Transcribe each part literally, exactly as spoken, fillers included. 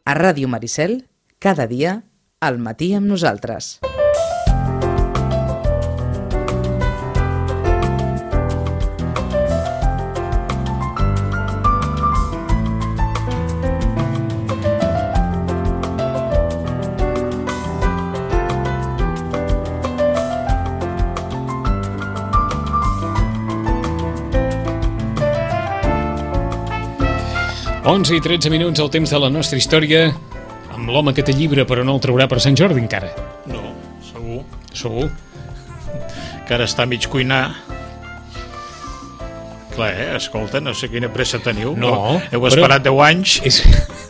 A Ràdio Maricel, cada dia, al matí amb nosaltres. onze i tretze minuts, el temps de la nostra història, amb l'home que té llibre però no el traurà per Sant Jordi encara. No, segur. Segur? Que ara està mig cuinar. Clar, eh? Escolta, no sé quina pressa teniu. No, Heu esperat deu anys. És...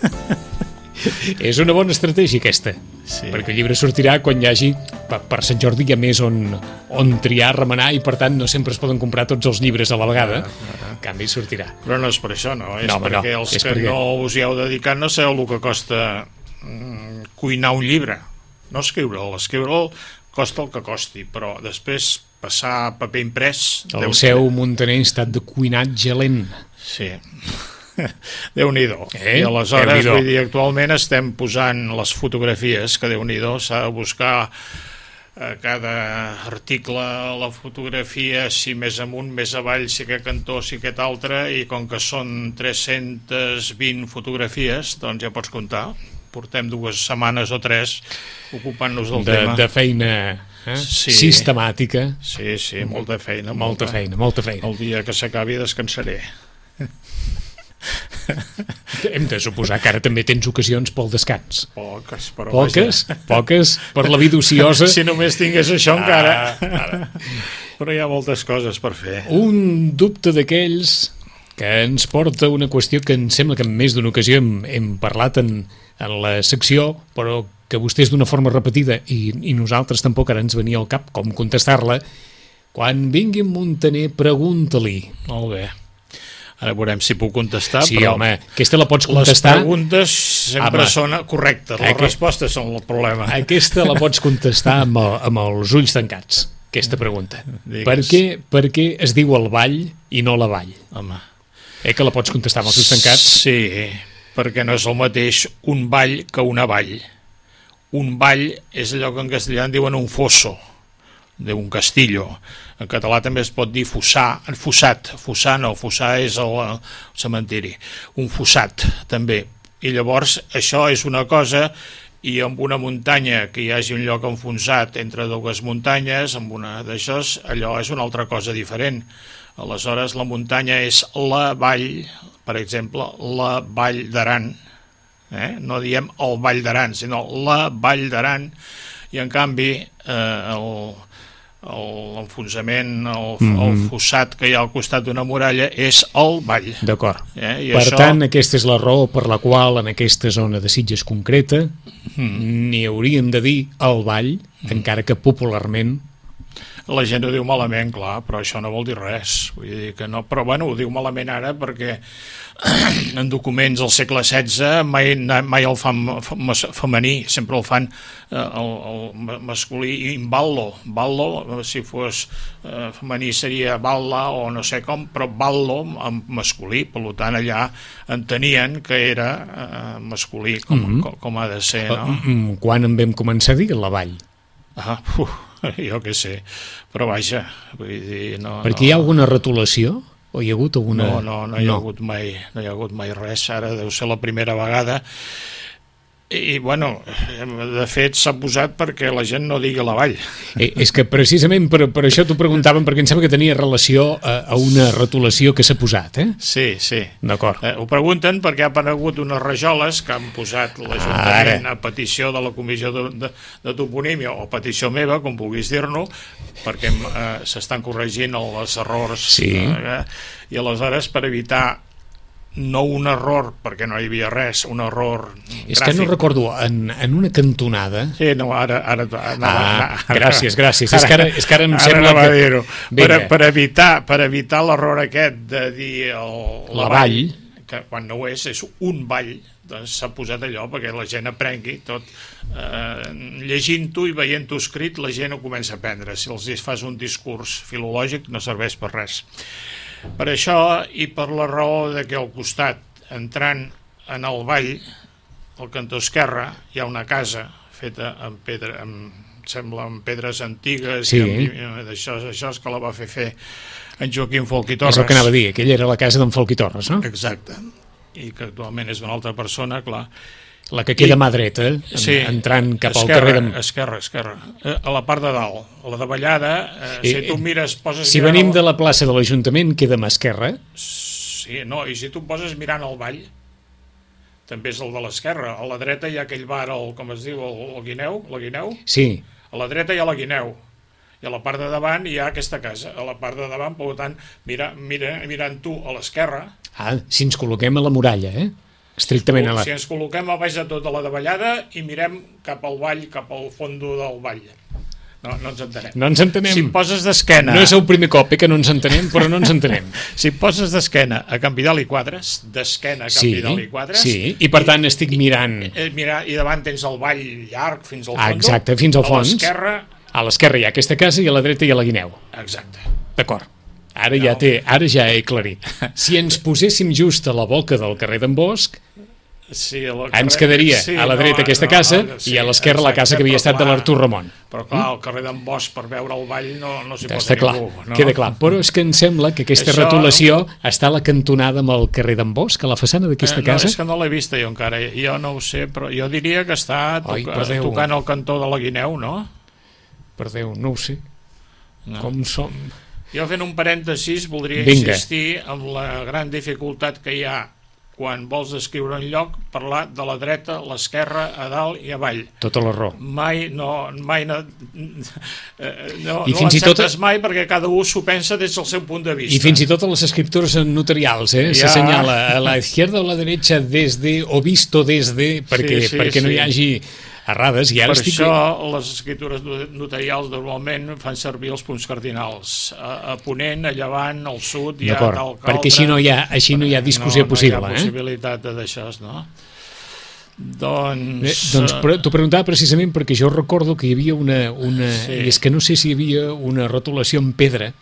és una bona estratègia aquesta, sí. Perquè el llibre sortirà quan hi hagi, per, per Sant Jordi hi ha més on, on triar, remenar, i per tant no sempre es poden comprar tots els llibres a la vegada. Ah, ah. En canvi sortirà. Però no és per això, no, és no, perquè no, els és que perquè... no us hi heu dedicat no sabeu el que costa mm, cuinar un llibre, no escriure'l, escriure'l costa el que costi, però després passar paper imprès... El seu muntaner estat de cuinatge lent. Sí, Déu-n'hi-do. Eh? I aleshores, vull dir, actualment estem posant les fotografies, que Déu-n'hi-do, s'ha de buscar a cada article la fotografia, si més amunt, més avall, si aquest cantó, si aquest altre, i com que són tres-centes vint fotografies, doncs ja pots comptar. Portem dues setmanes o tres ocupant-nos del de, tema. De feina eh? sí. sistemàtica. Sí, sí, molta feina. Molta, molta feina, molta feina. El dia que s'acabi descansaré. Hem de suposar que ara també tens ocasions pel descans. Poques, però Poques, poques, per la vida ociosa. Si només tingués això ah, encara. Ara. Però hi ha moltes coses per fer. Un dubte d'aquells que ens porta a una qüestió que em sembla que en més d'una ocasió hem, hem parlat en, en la secció, però que vostès d'una forma repetida i, i nosaltres tampoc ara ens venia al cap com contestar-la. Quan vingui Muntaner, pregunta-li. Molt bé. Ara veurem si puc contestar. Sí, però home, aquesta la pots contestar. Les preguntes sempre home, són correctes, les aquest, respostes són el problema. Aquesta la pots contestar amb, el, amb els ulls tancats, aquesta pregunta. Digues. Per què, per què es diu el ball i no la vall? Home. Eh que la pots contestar amb els ulls tancats? Sí, perquè no és el mateix un ball que una vall. Un ball és allò que en castellà en diuen un fosso, d'un castillo. En català també es pot dir fossar, fossat, fossar no, fossar és el, el cementiri, un fossat també. I llavors això és una cosa, i amb una muntanya que hi hagi un lloc enfonsat entre dues muntanyes, amb una d'això, allò és una altra cosa diferent. Aleshores la muntanya és la vall, per exemple, la Vall d'Aran, eh? No diem el Vall d'Aran, sinó la Vall d'Aran, i en canvi eh, el... l'enfonsament, el, mm-hmm. el fossat que hi ha al costat d'una muralla és el vall. D'acord. Eh? Per això... tant, aquesta és la raó per la qual en aquesta zona de Sitges concreta mm. n'hi hauríem de dir el vall, mm. encara que popularment la gent ho diu malament, clar, però això no vol dir res. Vull dir que no, però bueno, ho diu malament ara perquè en documents del segle setze mai, mai el fan femení, sempre el fan eh, el, el masculí in ballo. Ballo, si fos eh, femení seria balla o no sé com, però ballo en masculí, per tant allà entenien que era eh, masculí, com, mm-hmm. com, com ha de ser, no? Quan en vam començar a dir la vall? Ah, uf. Jo què sé, però vaja, vull dir, no... Perquè no... hi ha alguna retolació? O hi ha hagut alguna... No, no, no hi ha, no. Hagut mai, no hi ha hagut mai res, ara deu ser la primera vegada. I, bueno, de fet s'ha posat perquè la gent no digui la vall. Eh, és que precisament per, per això t'ho preguntàvem, perquè em sembla que tenia relació a, a una retolació que s'ha posat, eh? Sí, sí. D'acord. Eh, ho pregunten perquè ha aparegut unes rajoles que han posat l'Ajuntament a petició de la Comissió de, de, de Toponímia, o petició meva, com vulguis dir-ne, perquè eh, s'estan corregint els errors. Sí. Eh, I aleshores, per evitar no un error, perquè no hi havia res, un error gràfic. És que no recordo, en, en una cantonada... Sí, no, ara... ara, ara, ah, ara gràcies, gràcies. Ara, és, que ara, és que ara em ara sembla que... dir-ho. Per, per evitar, per evitar l'error aquest de dir el, la, la vall, que quan no ho és, és un vall, doncs s'ha posat allò perquè la gent aprengui tot. Eh, llegint-ho i veient-ho escrit, la gent ho comença a aprendre. Si els fas un discurs filològic, no serveix per res. Per això, i per la raó de que al costat, entrant en el vall, al cantó esquerre hi ha una casa feta amb pedra, amb, sembla amb pedres antigues, sí. i amb, d'això, això és que la va fer fer en Joaquim Folch i Torres. És el que anava a dir, aquella era la casa d'en Folch i Torres, no? Exacte, i que actualment és una altra persona, clar. La que queda I, mà dreta, en, sí, entrant cap esquerra, al carrer de... Esquerra, esquerra, eh, a la part de dalt, a la davallada, eh, I, si tu mires... Poses si venim el... de la plaça de l'Ajuntament, queda mà esquerra. Sí, no, i si tu poses mirant el vall, també és el de l'esquerra. A la dreta hi ha aquell bar, el, com es diu, el, el Guineu, la Guineu? Sí. A la dreta hi ha la Guineu. I a la part de davant hi ha aquesta casa. A la part de davant, per tant, mira, mira, mirant tu a l'esquerra... Ah, si ens col·loquem a la muralla, eh? Estrictament a la... Si ens col·loquem a baix de tot a la davallada i mirem cap al vall, cap al fondo del vall. No, no ens entenem. No ens entenem. Si et poses d'esquena... No és el primer cop, eh, que no ens entenem, però no ens entenem. Si et poses d'esquena a Can Vidal i Quadres, d'esquena a Can sí, Vidal i Quadres... Sí, i per tant estic mirant... I, i, mira, i davant tens el vall llarg fins al fons. Ah, exacte, fins al fons. A l'esquerra... A l'esquerra hi ha aquesta casa i a la dreta hi ha la Guineu. Exacte. D'acord. Ara ja, té, ara ja he aclarit. Si ens poséssim just a la boca del carrer d'en Bosch, sí, carrer... ens quedaria sí, a la dreta no, aquesta no, casa no, sí, i a l'esquerra la casa que havia estat clar, de l'Artur Ramon. Però clar, el carrer d'en Bosch per veure el vall no, no s'hi posa Està clar, ningú. No? queda clar. Però és que em sembla que aquesta Això, retolació no... està a la cantonada amb el carrer d'en Bosch, a la façana d'aquesta eh, no, casa. És que no l'he vista jo encara, jo no ho sé, però jo diria que està Ai, toca, tocant el cantó de la Guineu, no? Per Déu, no ho sé. No. Com som... Jo fent un parèntesis voldria Vinga. insistir en la gran dificultat que hi ha quan vols descriure un lloc, parlar de la dreta, l'esquerra, a dalt i avall. Tota la raó. Mai no, mai no, no, I no fins i tot... mai perquè cada un s'ho pensa des del seu punt de vista. I fins i tot a les escriptures notarials, eh? Ja. S'assenyala a la izquierda o a la derecha desde o visto desde, perquè, Sí, sí, perquè no sí. hi hagi errades. I ara Per estic... això les escritures notarials normalment fan servir els punts cardinals. A, a Ponent, a Llevant, al Sud, hi ha D'acord, tal que perquè altre. així no hi ha, així no hi ha discussió no, possible. No hi ha eh? possibilitat de d'això, no? Doncs... Eh, doncs t'ho preguntava precisament perquè jo recordo que hi havia una... una Sí. I és que no sé si hi havia una rotulació en pedra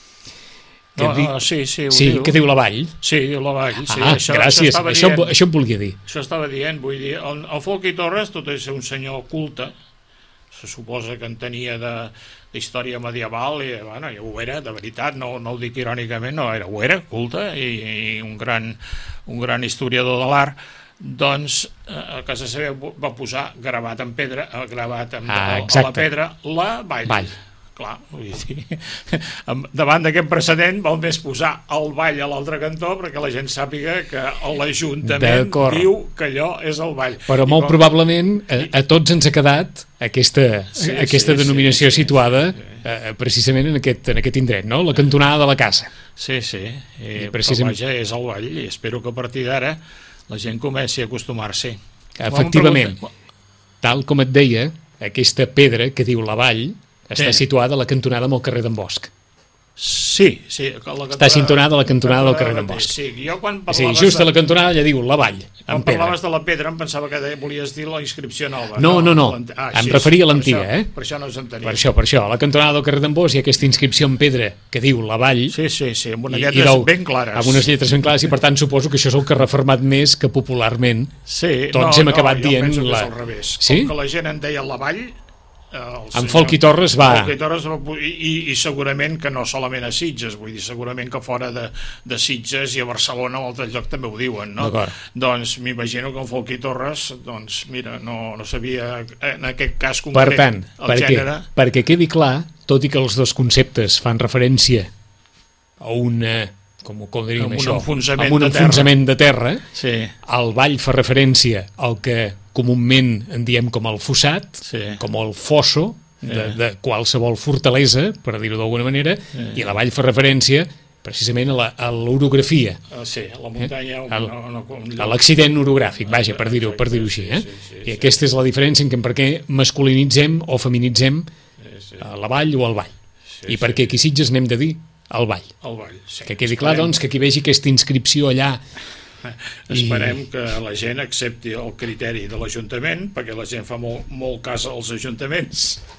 que, No, di... no, sí, sí, ho sí, diu. que diu la vall. Sí, diu la vall. Sí, Ah, això, gràcies, això, això, dient, això em volia dir. això estava dient, vull dir, el, el Folch i Torres, tot és un senyor culte, se suposa que en tenia de, d'història medieval, i bueno, ja ho era, de veritat, no, no ho dic irònicament, no, era, ho era, culte, i, i un, gran, un gran historiador de l'art, doncs a casa seva va posar gravat en pedra, gravat en, Ah, a, a la pedra, la vall. Vall. Clar, vull dir, davant d'aquest precedent val més posar el vall a l'altre cantó perquè la gent sàpiga que l'Ajuntament diu que allò és el vall. Però I molt com... probablement a, a tots ens ha quedat aquesta, Sí, aquesta sí, denominació sí, sí, situada sí, sí. eh, precisament en aquest, en aquest indret, no? La cantonada de la casa. Sí, sí, i, I precisament... però vaja, és el vall i espero que a partir d'ara la gent comenci a acostumar-s'hi. Efectivament, tal com et deia, aquesta pedra que diu la vall està Sí. situada a la cantonada amb el carrer d'en Bosch. Sí, sí. La Està sintonada a la cantonada del carrer d'en Bosch. Sí, jo quan Sí, parlaves, just a la de, cantonada ja diu la vall, quan en pedra. parlaves de la pedra em pensava que de, volies dir la inscripció nova. No, no, no, l'ant- ah, em sí, referia a sí, l'antiga, per això- eh? Per això no s'entenia. Per això, per això, a la cantonada del carrer d'en Bosch hi ha aquesta inscripció en pedra que diu la vall, Sí, sí, sí, amb unes i- i lletres del- ben clares. amb unes lletres ben clares, i per tant suposo que això és el que ha reformat més que popularment. Sí, Tots no, hem acabat no, dient jo penso que la- és al revés. Sí? Com que la gent en deia la vall, eh, el En senyor- Folch i Torres va... Folch i Torres va pu- i, i, i segurament que no solament a Sitges, vull dir, segurament que fora de, de Sitges i a Barcelona o a altre lloc també ho diuen, no? D'acord. Doncs m'imagino que en Folch i Torres, doncs mira, no, no sabia en aquest cas Per concret tant, el perquè, gènere. perquè quedi clar, tot i que els dos conceptes fan referència a una... Com, com diríem Amb un això? enfonsament amb un de terra. enfonsament de terra, Sí, el vall fa referència al que comúment en diem com el fossat, Sí. com el fosso de, de qualsevol fortalesa, per dir-ho d'alguna manera, i la vall fa referència precisament a la- a l'orografia, Ah, sí, a la muntanya... Eh? Al- no, no, un a lloc- l'accident orogràfic, vaja, per dir-ho per dir-ho així. Eh? Sí, sí, sí, I aquesta és la diferència en què per què masculinitzem o feminitzem sí. a la vall o el vall. Sí, I perquè aquí a Sitges n'hem de dir el vall. El vall, sí. Que quedi clar, Esperem. doncs, que qui vegi aquesta inscripció allà Esperem I... que la gent accepti el criteri de l'Ajuntament, perquè la gent fa molt, molt cas als ajuntaments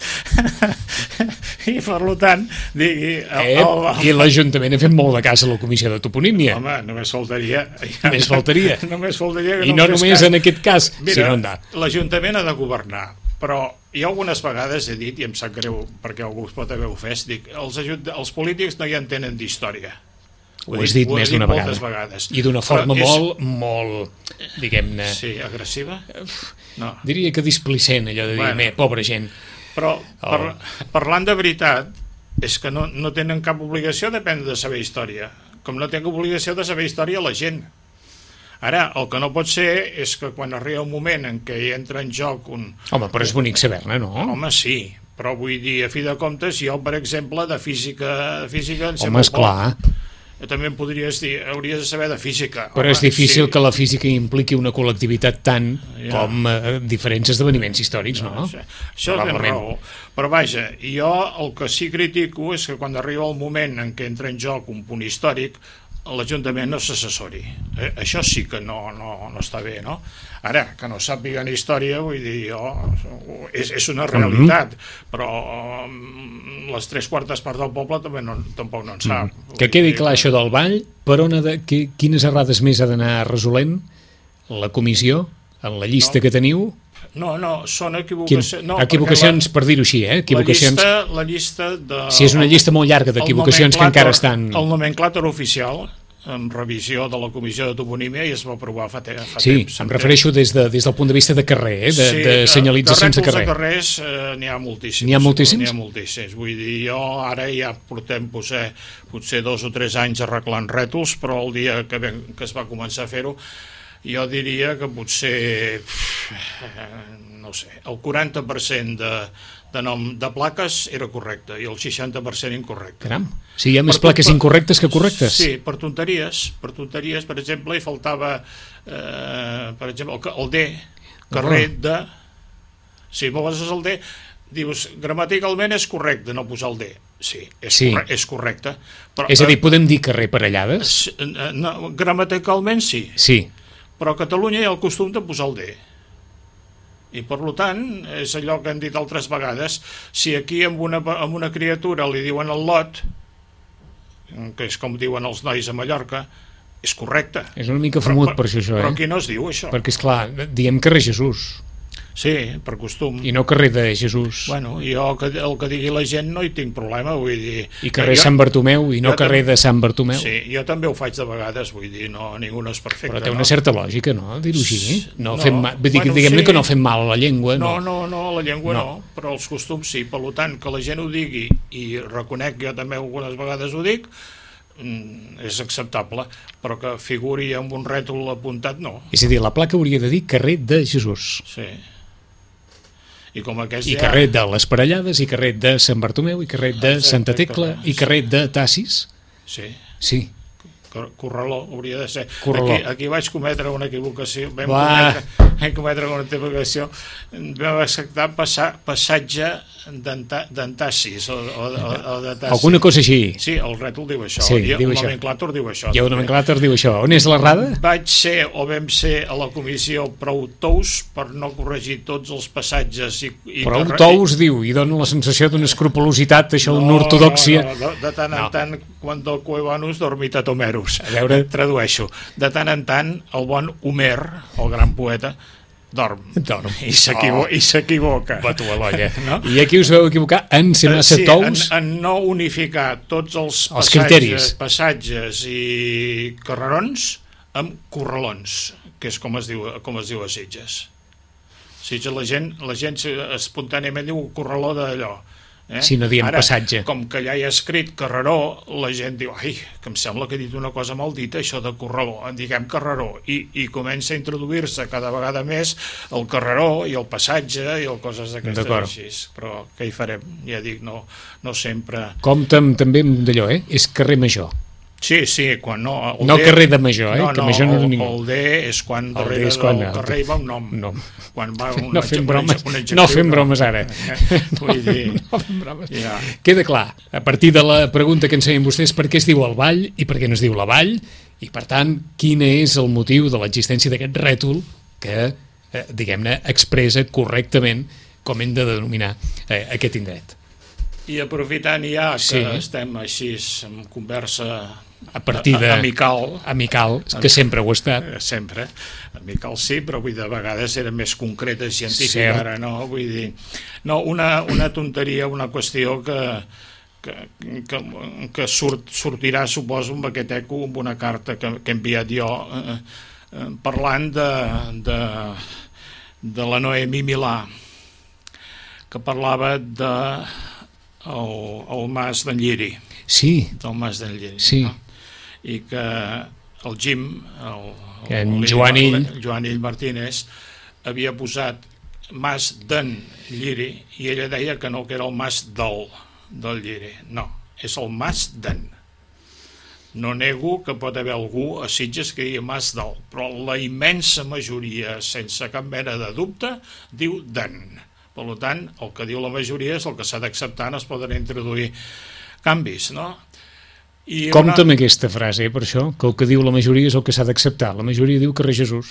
i per tant digui el, el, el... i l'Ajuntament ha fet molt de cas a la Comissió de Toponímia. Home, només faltaria només faltaria, només faltaria que i no, no només cas. En aquest cas. Mira, si no l'Ajuntament ha de governar, però jo algunes vegades he dit, i em sap greu perquè algú es pot haver ofès, dic, els, els polítics no hi entenen d'història. Ho, ho has dit més d'una vegada. vegades. I d'una forma és... molt, molt, diguem-ne... Sí, agressiva? No. Diria que displicent, allò de dir, bueno, pobra gent. Però, per, oh. parlant de veritat, és que no, no tenen cap obligació d'aprendre de saber història, com no tenen obligació de saber història la gent. Ara, el que no pot ser és que quan arriba un moment en què hi entra en joc un... Home, però és bonic saber-ne, no? Home, sí, però vull dir, a fi de comptes, jo, per exemple, de física... De física en Home, esclar... També em podries dir, hauries de saber de física. Però home, és difícil sí. que la física impliqui una col·lectivitat tant ja. com eh, diferents esdeveniments històrics, no? no? Sí. Això té raó. Però vaja, jo el que sí critico és que quan arriba el moment en què entra en joc un punt històric, l'Ajuntament no s'assessori. Eh, això sí que no, no, no està bé, no? Ara, que no sàpiguen història, vull dir, jo, és, és una realitat, mm-hmm. però um, les tres quartes parts del poble també no, tampoc no en sap. Mm. Que quedi dir, clar això del ball, per on ha de, que, quines errades més ha d'anar resolent la comissió, en la llista no. que teniu? No, no, són equivocacions... Quin, no, equivocacions, la, per dir-ho així, eh? Equivocacions, la llista, la llista de... Si és una llista molt llarga d'equivocacions que encara estan... El nomenclàtor oficial, en revisió de la Comissió de Toponímia, i es va aprovar fa, te, fa sí, temps. Sí, em refereixo des, de, des del punt de vista de carrer, eh? de, sí, de senyalitzacions de, de carrer. De carrers eh, n'hi ha moltíssims. N'hi ha moltíssims? N'hi ha moltíssims. Vull dir, jo ara ja portem potser, potser dos o tres anys arreglant rètols, però el dia que, ben, que es va començar a fer-ho, jo diria que potser, no sé, el quaranta per cent de, de nom de plaques era correcte i el seixanta per cent incorrecte. Caram, si hi ha més per plaques per, incorrectes que correctes. Sí, per tonteries, per tonteries, per exemple, hi faltava, eh, per exemple, el, el D, carrer oh. de... Si poses el D, dius, gramaticalment és correcte no posar el D. Sí, és, sí. Corre és correcte. Però, és a dir, podem dir carrer Parellades? No, gramaticalment sí. Sí. Però a Catalunya hi ha el costum de posar el D. I per tant, és allò que hem dit altres vegades, si aquí amb una, amb una criatura li diuen el lot, que és com diuen els nois a Mallorca, és correcte. És una mica fumut per, per, per això, això, eh? Però aquí no es diu això. Perquè, esclar, diem carrer Jesús. Sí, per costum. I no carrer de Jesús. Bueno, jo que, el que digui la gent no hi tinc problema, vull dir... I carrer jo, Sant Bartomeu i no carrer de Sant Bartomeu. Sí, jo també ho faig de vegades, vull dir, no, ningú no és perfecte. Però té una no? certa lògica, no?, dir-ho així. No, no fem mal, bueno, diguem-ne sí. que no fem mal a la llengua. No, no, no, no la llengua no. no, però els costums sí. Per tant, que la gent ho digui, i reconec que jo també algunes vegades ho dic, és acceptable, però que figuri amb un rètol apuntat, no. És a dir, la placa hauria de dir carrer de Jesús. Sí. I, com aquest I ja... carrer de les Parellades, i carrer de Sant Bartomeu, i carrer de Santa Tecla, i carrer de Tassis. Sí. Sí. Corraló hauria de ser. Corraló. Aquí, aquí vaig cometre una equivocació. Vam cometre, vam cometre una equivocació. Vam acceptar passar, passatge d'Antassis o, o, o de Tassis. Alguna cosa així. Sí, el rètol diu això. Sí, I diu el això. nomenclàtor diu això. I el nomenclàtor diu això. On és l'errada? Vaig ser o vam ser a la comissió prou tous per no corregir tots els passatges i, i prou tous, diu, i dona la sensació d'una escrupolositat, això, una ortodòxia. No, no, no, de tant en no. tant, quan del Cuevanus dormitat Homerus. A veure... Tradueixo. De tant en tant, el bon Homer, el gran poeta, dorm. Dorm. I s'equivoca. Oh, batu a l'olla. No? I aquí us veu equivocar en ser massa sí, tous? En, en no unificar tots els, els passatges, criteris. passatges i carrerons amb corralons, que és com es diu, com es diu a Sitges. Sitges la gent, la gent espontàniament diu corraló d'allò. Eh? Si no diem Ara, passatge. Com que ja hi ha escrit carreró, la gent diu, ai, que em sembla que he dit una cosa mal dita, això de corraló, en diguem carreró, i, i comença a introduir-se cada vegada més el carreró i el passatge i el coses d'aquestes així. Però què hi farem? Ja dic, no, no sempre... Compte també d'allò, eh? És carrer Major. Sí, sí, quan no... El No el D, carrer de Major, eh? No, que no, Major no el, era ningú. el D és quan El darrere D és quan- del carrer hi va un nom. No, Quan va un no fem adje- bromes, un adjectiu, no fem bromes ara. Vull dir... No fem bromes. Ja. Queda clar, a partir de la pregunta que ens feien vostès, per què es diu el Vall i per què no es diu la Vall, i per tant, quin és el motiu de l'existència d'aquest rètol que, eh, diguem-ne, expressa correctament com hem de denominar eh, aquest indret. I aprofitant ja que Sí. estem així en conversa A partir de... amical, Amical, que sempre ho ha estat. eh, sempre, amical sí, però vull dir, de vegades era més concreta, científica, Cert. ara no, vull dir, no, una, una tonteria, una qüestió que, que, que, que surt, sortirà, suposo, amb aquest eco, amb una carta que, que he enviat jo, eh, eh, parlant de, de, de la Noemí Milà, que parlava de el, el mas d'en Lliri, Sí, del mas d'en Lliri. Sí. No? I que el Jim, el, Que en el, Joan Ill. el Joan Ill Martínez, havia posat mas d'en Lliri i ella deia que no, que era el mas del, del Lliri. No, és el mas d'en. No nego que pot haver algú a Sitges que digui mas del, però la immensa majoria, sense cap mena de dubte, diu d'en. Per tant, el que diu la majoria és el que s'ha d'acceptar, no es poden introduir canvis, no? I compta amb aquesta frase, eh, per això, que el que diu la majoria és el que s'ha d'acceptar. La majoria diu carrer Jesús.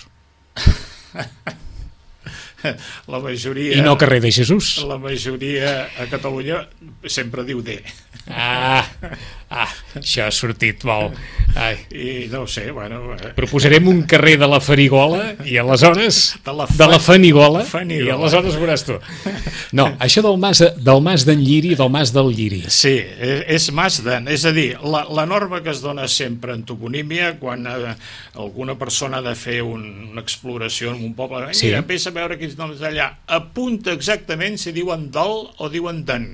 la majoria... I no carrer de Jesús. La majoria a Catalunya sempre diu D. Ah, ah, això ha sortit molt. Ai. I no ho sé, bueno... eh, Proposarem un carrer de la Farigola i aleshores... De la de la fa- Fanigola, Fanigola. i aleshores veuràs tu. No, això del mas, del mas d'en Lliri i del mas del Lliri. Sí, és, és mas d'en. És a dir, la, la norma que es dona sempre en toponímia, quan eh, alguna persona ha de fer un, una exploració en un poble, Sí. mira, vés a veure quins noms d'allà, apunta exactament si diuen del o diuen d'en.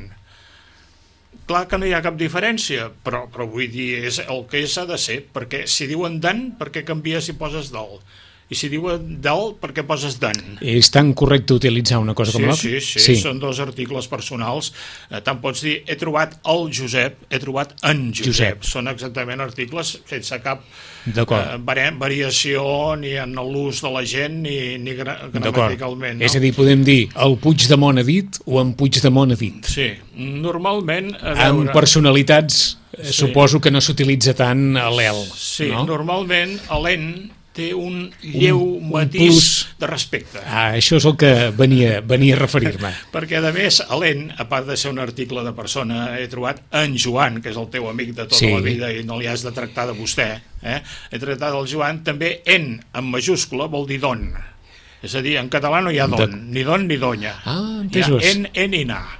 Clar que no hi ha cap diferència, però, però vull dir, és el que és ha de ser, perquè si diuen d'en, per què canvies si poses del? I si diuen del, per què poses d'en? És tan correcte utilitzar una cosa com Sí, l'altra? sí, sí, sí, són dos articles personals. Eh, tant pots dir, he trobat el Josep, he trobat en Josep. Josep. Són exactament articles sense cap D'acord. eh, vari- variació ni en l'ús de la gent ni, ni gra D'acord. gramaticalment. No? És a dir, podem dir el Puigdemont ha dit o en Puigdemont ha dit. Sí, normalment... A Amb veure, personalitats, eh, Sí. suposo que no s'utilitza tant a l'El. sí, no? normalment l'en té un lleu Un- un matís plus. de respecte. Ah, això és el que venia, venia a referir-me. Perquè, a més, l'en, a part de ser un article de persona, he trobat en Joan, que és el teu amic de tota Sí. la vida i no li has de tractar de vostè, eh? he tractat el Joan, també en, en majúscula, vol dir don. És a dir, en català no hi ha don, De- ni don ni donya. Ah, hi ha entesos. en, en i na.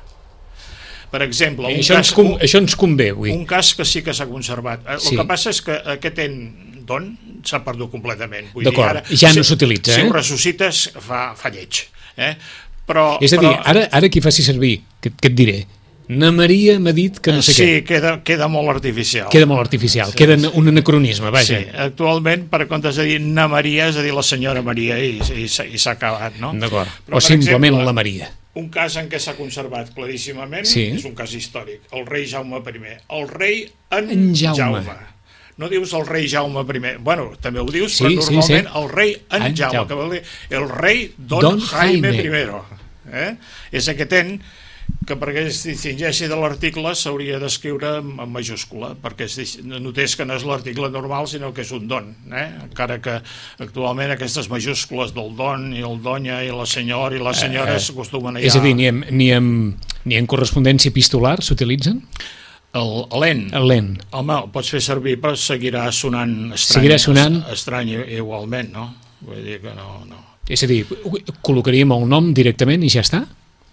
Per exemple, un, Això cas, ens, com, un, això ens convé avui. un cas que sí que s'ha conservat. El Sí. que passa és que aquest en don s'ha perdut completament. Vull D'acord, dir, ara, ja no si- s'utilitza, Si eh? ho ressuscites, fa, fa lleig. Eh? Però, És a dir, però, ara, ara qui faci servir, que, que et diré, Na Maria m'ha dit que no sé sí, què. queda, queda molt artificial. Queda molt artificial, Sí, queda sí. un anacronisme, vaja. Sí, actualment, per comptes de dir Na Maria, és a dir la senyora Maria, i, i, s'ha- i s'ha acabat, no? D'acord, Però, o per simplement exemple, la Maria. Un cas en què s'ha conservat claríssimament Sí. és un cas històric, el rei Jaume primer. El rei en, En Jaume. Jaume. No dius el rei Jaume primer. Bueno, també ho dius, Sí, però sí, normalment sí. el rei en, En Jaume, Jaume. que vol dir el rei Don, Don Jaime, Jaime. primero. Eh? És aquest en que perquè es distingeixi de l'article s'hauria d'escriure en en majúscula, perquè es dis- notés que no és l'article normal, sinó que és un don. Eh? Encara que actualment aquestes majúscules del don i el donya i la senyora i la senyora Eh, eh, s'acostumen a És a dir, ni en, ni en, ni en correspondència epistolar s'utilitzen? El l'en, L'en. home, el pots fer servir però seguirà sonant estrany, Seguirà sonant. estrany igualment, no? Vull dir que no, no. És a dir, col·locaríem el nom directament i ja està?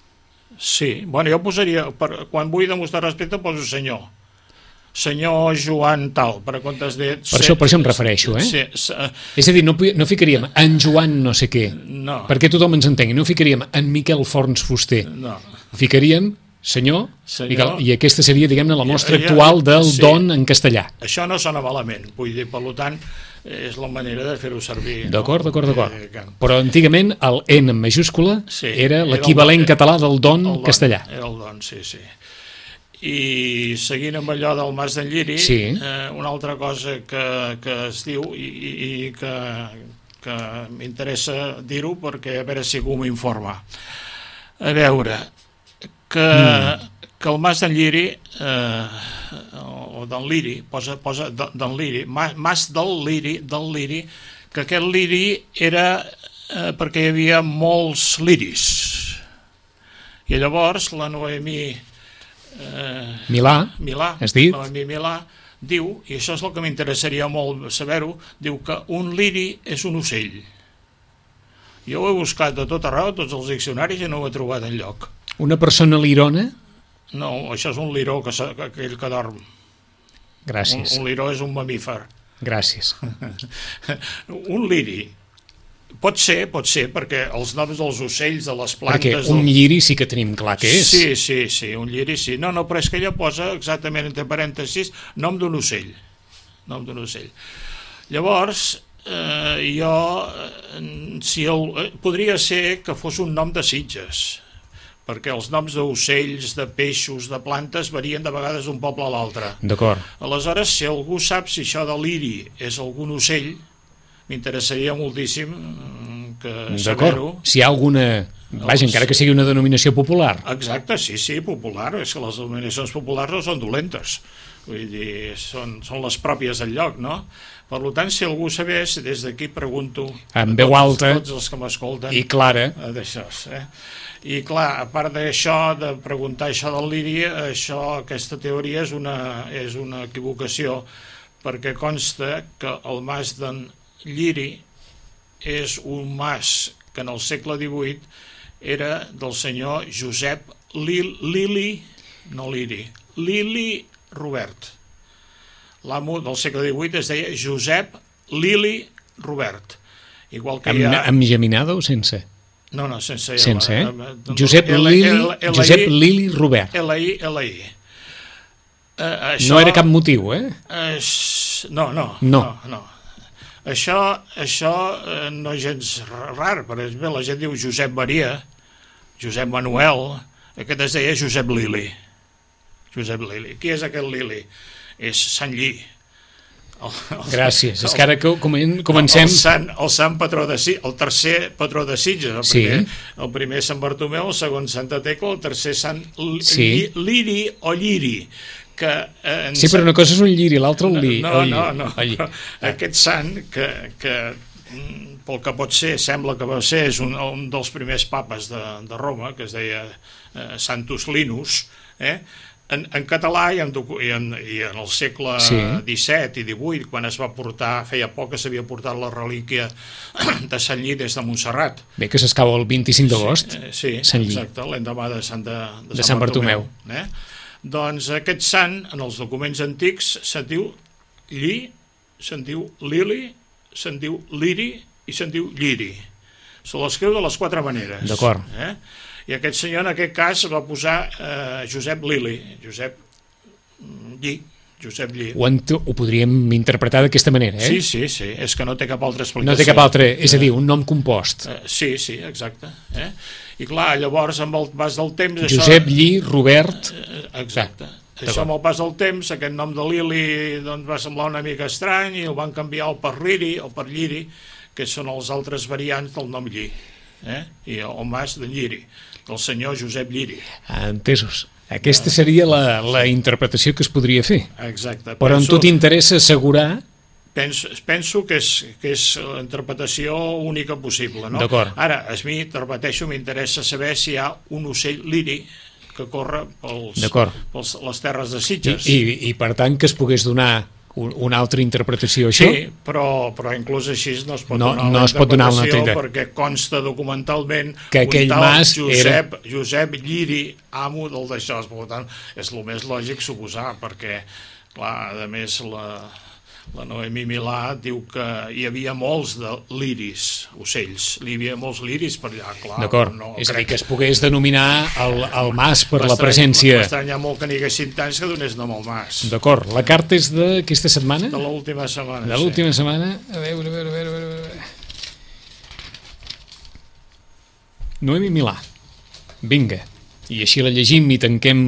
Sí, bueno, jo posaria, per, quan vull demostrar respecte poso senyor. Senyor Joan tal, per a comptes de... Per això, per això em refereixo, eh? Sí, sí, És a dir, no, pi- no ficaríem en Joan no sé què, no, perquè tothom ens entengui, no ficaríem en Miquel Forns Fuster, no. ficaríem senyor, Senyor. Miquel, i aquesta seria, diguem-ne, la mostra Ja- ja- actual del sí. don en castellà. Això no sona malament, vull dir, per tant, és la manera de fer-ho servir. no? D'acord, d'acord, d'acord. Eh, que- Però antigament el N en majúscula Sí, era era el l'equivalent don- català del don el don, castellà. Era el don, sí, sí. I seguint amb allò del Mas d'en Lliri, sí. eh, una altra cosa que, que es diu i, i, i que, que m'interessa dir-ho perquè a veure si algú m'informa. A veure, que, mm. que el Mas d'en Lliri, eh, o d'en Liri, posa, posa d'en Liri, Mas del Liri, del Liri, que aquest liri era eh, perquè hi havia molts liris. I llavors la Noemí Eh, Milà, Milà, has dit? Noemí Milà diu, i això és el que m'interessaria molt saber-ho, diu que un liri és un ocell. Jo ho he buscat a tot arreu, a tots els diccionaris, i no ho he trobat enlloc. Una persona lirona? No, això és un liró, que, que aquell que dorm. Gràcies. Un, un liró és un mamífer. Gràcies. Un liri. Pot ser, pot ser, perquè els noms dels ocells, de les plantes... Perquè un lliri sí que tenim clar que és. Sí, sí, sí, un lliri sí. No, no, però és que ella posa exactament entre parèntesis nom d'un ocell. Nom d'un ocell. Llavors, eh, jo... Si el, podria ser que fos un nom de Sitges, perquè els noms d'ocells, de peixos, de plantes varien de vegades d'un poble a l'altre. D'acord. Aleshores, si algú sap si això de l'iri és algun ocell, m'interessaria moltíssim que saber-ho. Si hi ha alguna... Vaja, encara que sigui una denominació popular. Exacte, sí, sí, popular. És que les denominacions populars no són dolentes. Vull dir, són, són les pròpies del lloc, no? Per tant, si algú sabés, des d'aquí pregunto... En veu alta tots els que m'escolten... I clara. D'això, eh? I clar, a part d'això, de preguntar això del liri, això, aquesta teoria és una, és una equivocació, perquè consta que el mas d'en Lliri és un mas que en el segle divuit era del senyor Josep Lil, Lili, no Liri, Lili Robert. L'amo del segle divuit es deia Josep Lili Robert. Igual que amb, hi ha... amb geminada o sense? No, no, sense... Sense, L, eh? No, Josep L, Lili, L, L, Josep Lili Robert. L I L I. Uh, això, no era cap motiu, eh? Uh, no, no, no. no, no. Això, això eh, no és gens rar, per exemple, la gent diu Josep Maria, Josep Manuel, aquest es deia Josep Lili. Josep Lili. Qui és aquest Lili? És Sant Lli. El, el, Gràcies, el, és que ara que comencem... El sant, el sant patró de Sitges, el tercer patró de Sitges, el primer, sí. el primer Sant Bartomeu, el segon Santa Tecla, el tercer Sant sí. Liri o Lliri, que... Eh, sí, però una cosa és un lliri, l'altre un li. No, no, no, no. Aquest sant, que, que pel que pot ser, sembla que va ser, és un, un dels primers papes de, de Roma, que es deia eh, Santus Linus, eh? En, en català i en, i, en, i en el segle sí. disset i divuit, quan es va portar, feia poc que s'havia portat la relíquia de Sant Lli des de Montserrat. Bé, que s'escau el vint-i-cinc d'agost, sí, sí, Sant Lli. Exacte, l'endemà de Sant, de, de de Sant, Sant Bartomeu. Bartomeu eh? Doncs aquest sant, en els documents antics, se'n diu Lli, se'n diu Lili, se'n diu Liri i se'n diu Lliri. Se l'escriu de les quatre maneres. D'acord. Eh? I aquest senyor, en aquest cas, va posar eh, Josep Lili, Josep Lli, Josep Lli. Ho, ho podríem interpretar d'aquesta manera, eh? Sí, sí, sí, és que no té cap altra explicació. No té cap altra, és a dir, un nom compost. Eh, sí, sí, exacte. Eh? I clar, llavors, amb el pas del temps... Josep això... Lli, Robert... Eh, exacte. Ah, això amb el pas del temps, aquest nom de Lili doncs, va semblar una mica estrany i el van canviar el per Liri o per Lliri, que són els altres variants del nom Lli, eh? I el mas de Lliri, del senyor Josep Lliri. Ah, entesos. Aquesta seria la, la interpretació que es podria fer. Exacte. Però penso, en tu t'interessa assegurar... Penso, penso que és, que és la interpretació única possible, no? D'acord. Ara, a mi, repeteixo, m'interessa saber si hi ha un ocell liri que corre pels, pels les terres de Sitges. I, i, I, per tant, que es pogués donar una altra interpretació, això? Sí, però, però inclús així no es pot no, donar no una es pot donar una interpretació perquè consta documentalment que aquell un tal mas Josep, era... Josep Lliri, amo del d'això. Per tant, és el més lògic suposar, perquè, clar, a més, la, la Noemí Milà diu que hi havia molts de liris, ocells. Hi havia molts liris per allà, clar. D'acord, no, és a dir, que es pogués denominar el, el mas per la presència... M'estranya molt que n'hi haguessin tants que donés nom al mas. D'acord, la carta és d'aquesta setmana? De l'última setmana, De l'última sí. setmana, a veure, a veure, a veure, a veure... Noemí Milà, vinga, i així la llegim i tanquem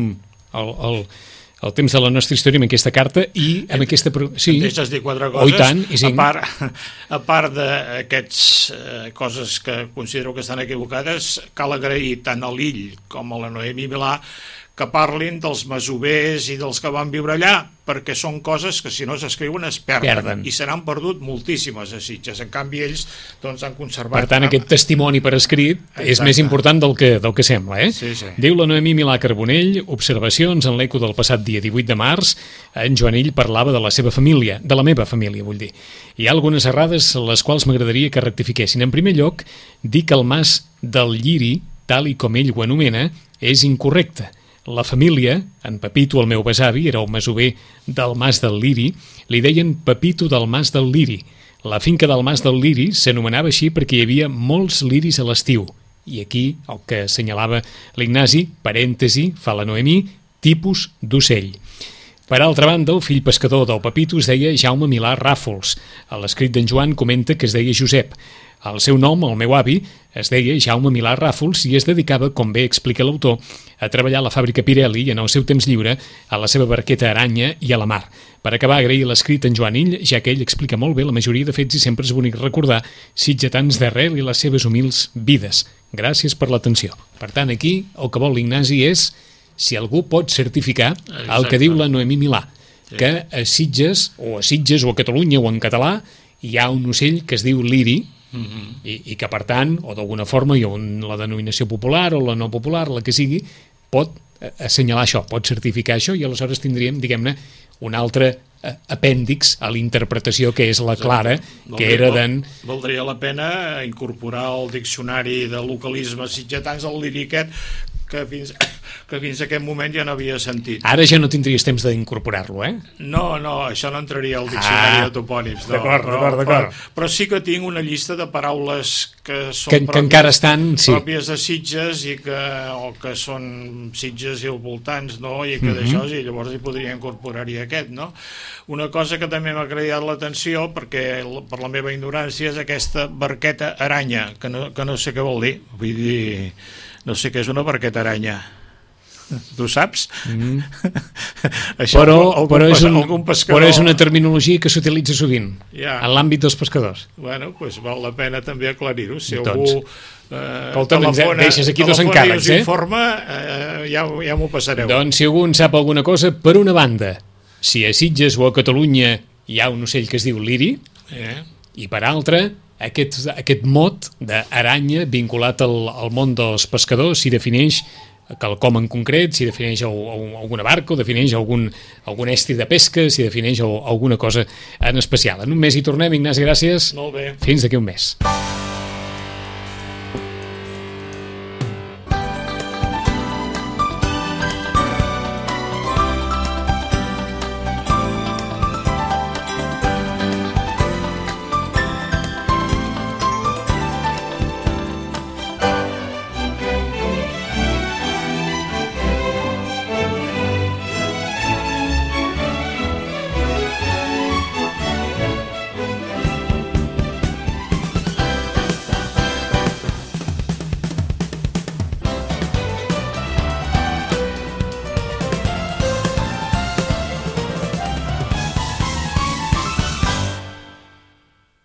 el, el, el temps de la nostra història amb aquesta carta i amb aquesta... Sí. Em deixes dir quatre coses? Oh, i tant, i cinc. A part, a part d'aquests eh, coses que considero que estan equivocades, cal agrair tant a l'Ill com a la Noemi Milà que parlin dels masovers i dels que van viure allà, perquè són coses que si no s'escriuen es perden, perden. I se n'han perdut moltíssimes a Sitges. En canvi, ells doncs, han conservat... Per tant, aquest testimoni per escrit Exacte. És més important del que, del que sembla. Eh? Sí, sí. Diu la Noemí Milà Carbonell, observacions en l'eco del passat dia divuit de març, en Joanill parlava de la seva família, de la meva família, vull dir. Hi ha algunes errades les quals m'agradaria que rectifiquessin. En primer lloc, dir que el mas del Lliri, tal i com ell ho anomena, és incorrecte. La família, en Pepito, el meu besavi, era un masover del Mas del Liri, li deien Pepito del Mas del Liri. La finca del Mas del Liri s'anomenava així perquè hi havia molts liris a l'estiu. I aquí, el que assenyalava l'Ignasi, parèntesi, fa la Noemí, tipus d'ocell. Per altra banda, el fill pescador del Pepito es deia Jaume Milà Ràfols. A l'escrit d'en Joan comenta que es deia Josep. El seu nom, el meu avi, es deia Jaume Milà Ràfols i es dedicava, com bé explica l'autor, a treballar a la fàbrica Pirelli i en el seu temps lliure a la seva barqueta Aranya i a la mar. Per acabar, agrair l'escrit en Joanill, ja que ell explica molt bé la majoria de fets i sempre és bonic recordar sitgetans d'arrel i les seves humils vides. Gràcies per l'atenció. Per tant, aquí el que vol l'Ignasi és si algú pot certificar Exacte. El que diu la Noemí Milà, sí. Que a Sitges, o a Sitges, o a Catalunya, o en català, hi ha un ocell que es diu liri, Uh-huh. I, i que per tant, o d'alguna forma hi ha un, la denominació popular o la no popular, la que sigui, pot assenyalar això, pot certificar això i aleshores tindríem, diguem-ne, un altre eh, apèndix a l'interpretació que és la clara, que valdria, era d'en... Valdria la pena incorporar al diccionari de localismes sitgetans el liriquet que fins, que fins a aquest moment ja no havia sentit. Ara ja no tindries temps d'incorporar-lo, eh? No, no, això no entraria al diccionari ah, de topònims. No, d'acord, però, d'acord, d'acord. Però, però sí que tinc una llista de paraules que són que, pròpies, que encara estan, sí. pròpies de Sitges i que, o que són Sitges i al voltants, no? I que uh-huh. d'això, i llavors hi podria incorporar-hi aquest, no? Una cosa que també m'ha cridat l'atenció, perquè per la meva ignorància, és aquesta barqueta aranya, que no, que no sé què vol dir. Vull dir... No sé què és una barqueta aranya. Tu saps? Mm. Això, però, algun, però, és un, algun pescador... però és una terminologia que s'utilitza sovint ja. En l'àmbit dels pescadors. Bueno, doncs val la pena també aclarir-ho. Si doncs, algú eh, telefona, deixes aquí dos encàrrecs, eh? informa, eh, ja, ja m'ho passareu. Doncs si algú en sap alguna cosa, per una banda, si a Sitges o a Catalunya hi ha un ocell que es diu liri, eh? i per altra... Aquest, aquest mot d'aranya vinculat al, al món dels pescadors s'hi defineix quelcom en concret, s'hi defineix alguna barca, o defineix algun, algun estri de pesca, s'hi defineix alguna cosa en especial. En un mes hi tornem, Ignasi, gràcies. Molt bé. Fins d'aquí un mes.